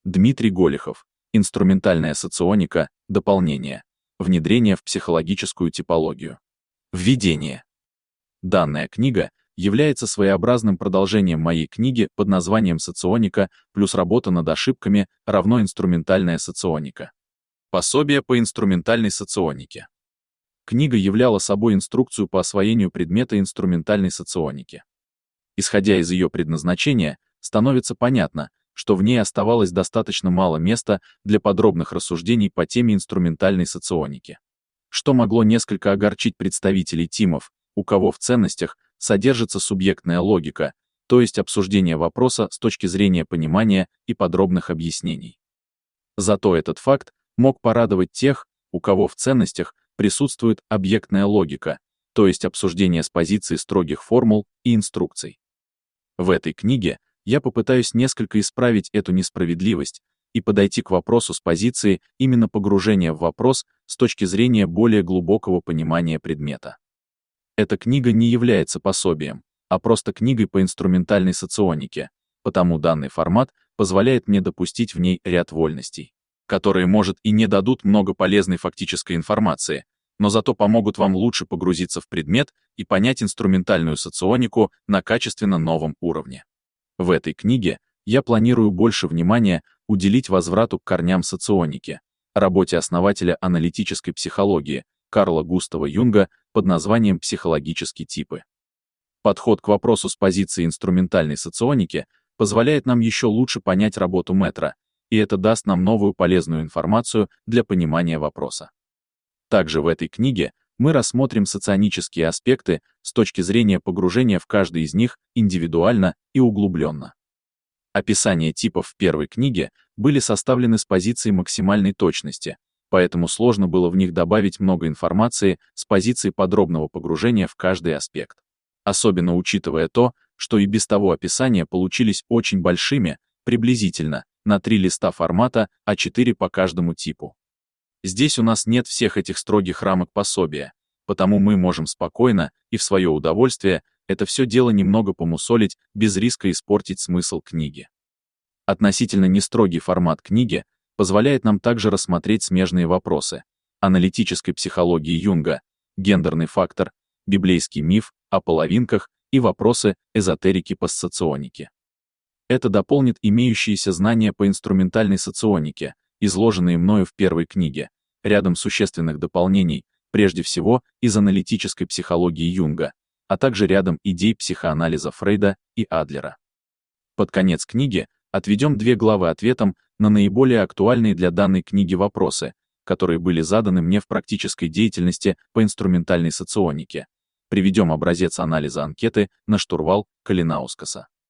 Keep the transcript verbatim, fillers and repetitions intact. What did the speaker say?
Дмитрий Голихов. Инструментальная соционика. Дополнение. Внедрение в психологическую типологию. Введение. Данная книга является своеобразным продолжением моей книги под названием «Соционика плюс работа над ошибками равно инструментальная соционика». Пособие по инструментальной соционике. Книга являла собой инструкцию по освоению предмета инструментальной соционики. Исходя из ее предназначения, становится понятно, что в ней оставалось достаточно мало места для подробных рассуждений по теме инструментальной соционики, что могло несколько огорчить представителей тимов, у кого в ценностях содержится субъектная логика, то есть обсуждение вопроса с точки зрения понимания и подробных объяснений. Зато этот факт мог порадовать тех, у кого в ценностях присутствует объектная логика, то есть обсуждение с позиции строгих формул и инструкций. В этой книге я попытаюсь несколько исправить эту несправедливость и подойти к вопросу с позиции именно погружения в вопрос с точки зрения более глубокого понимания предмета. Эта книга не является пособием, а просто книгой по инструментальной соционике, потому данный формат позволяет мне допустить в ней ряд вольностей, которые, может, и не дадут много полезной фактической информации, но зато помогут вам лучше погрузиться в предмет и понять инструментальную соционику на качественно новом уровне. В этой книге я планирую больше внимания уделить возврату к корням соционики, работе основателя аналитической психологии Карла Густава Юнга под названием «Психологические типы». Подход к вопросу с позиции инструментальной соционики позволяет нам еще лучше понять работу Мэтра, и это даст нам новую полезную информацию для понимания вопроса. Также в этой книге мы рассмотрим соционические аспекты с точки зрения погружения в каждый из них индивидуально и углубленно. Описания типов в первой книге были составлены с позиции максимальной точности, поэтому сложно было в них добавить много информации с позиции подробного погружения в каждый аспект. Особенно учитывая то, что и без того описания получились очень большими, приблизительно, на три листа формата а четыре по каждому типу. Здесь у нас нет всех этих строгих рамок пособия, потому мы можем спокойно и в свое удовольствие это все дело немного помусолить без риска испортить смысл книги. Относительно нестрогий формат книги позволяет нам также рассмотреть смежные вопросы аналитической психологии Юнга, гендерный фактор, библейский миф о половинках и вопросы эзотерики постсоционики. Это дополнит имеющиеся знания по инструментальной соционике, изложенные мною в первой книге, рядом существенных дополнений, прежде всего из аналитической психологии Юнга, а также рядом идей психоанализа Фрейда и Адлера. Под конец книги отведем две главы ответам на наиболее актуальные для данной книги вопросы, которые были заданы мне в практической деятельности по инструментальной соционике. Приведем образец анализа анкеты на штурвал Калинаускаса.